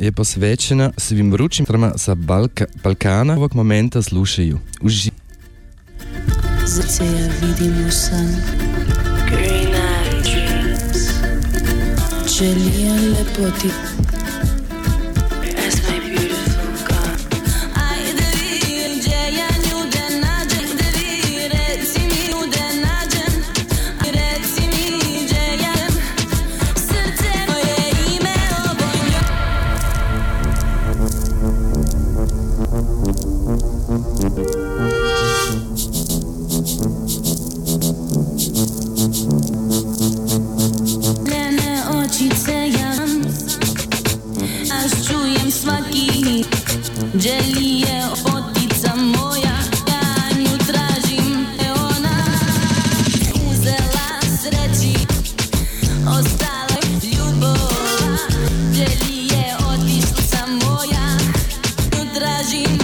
je posvećena svim vrućim trama sa Balkana. Ovog momenta slušaju. Zrce ja vidim u san, green eye dreams, želija lepoti. Želi je otica moja, ja nju tražim, ona uzela sreći, ostala ljubova. Želi je otišla moja, nju tražim,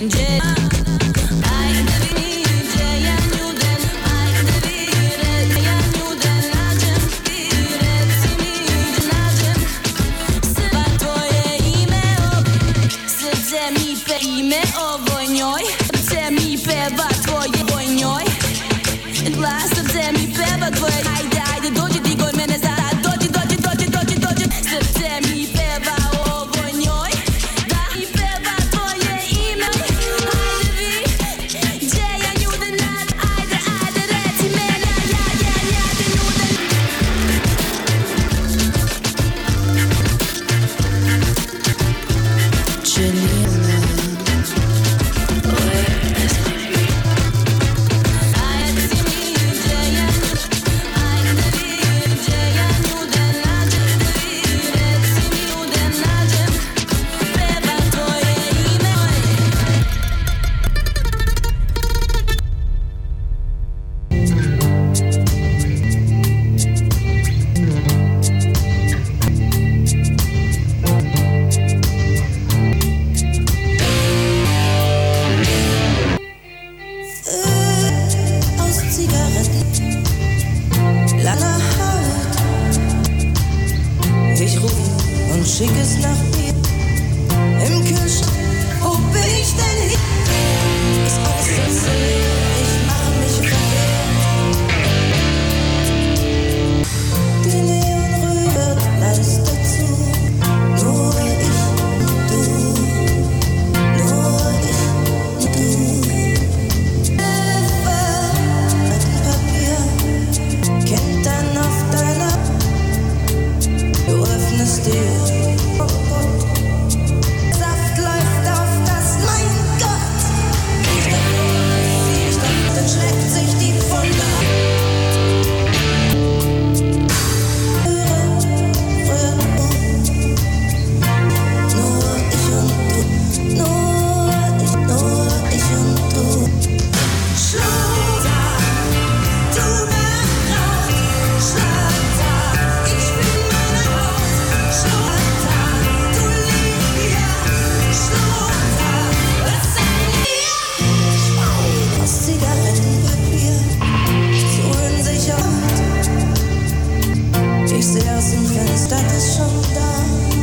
ajde vi, gdje ja nju ajde vi, ja nju nađem, ti reci mi gdje nađem, sva tvoje ime, srce mi ime ovoj njoj, srce mi peva tvoje ovoj njoj, glas srce mi peva tvoje, ajde, ajde, dođi ti kod mene sada, dođi, srce mi peva ovoj njoj, da mi peva tvoje ime, ajde vi, gdje ja nju da nađem, ajde, ajde, reci mene, ja te nju da Ich ruf und schick es nach mir. Im Kühlschrank, wo bin ich denn hier? Ist alles so leer, ich mach mich verwehrt. Die Neon rührt, leist dazu. Nur ich und du, nur ich und du. Papier kennt dann auf deiner. Du öffnest dir, oh Gott, Saft läuft auf das, mein Gott. Dann schlägt sich die Wunde. Nur ich und du, nur ich und du. Schlagtag, du Nacht, Schlagtag, ich bin meine Haut. Schlagtag, du Linie, Schlagtag, was sagen wir? Aus Zigarettenpapier, so unsicher. Ich seh aus dem Fenster, ist schon da.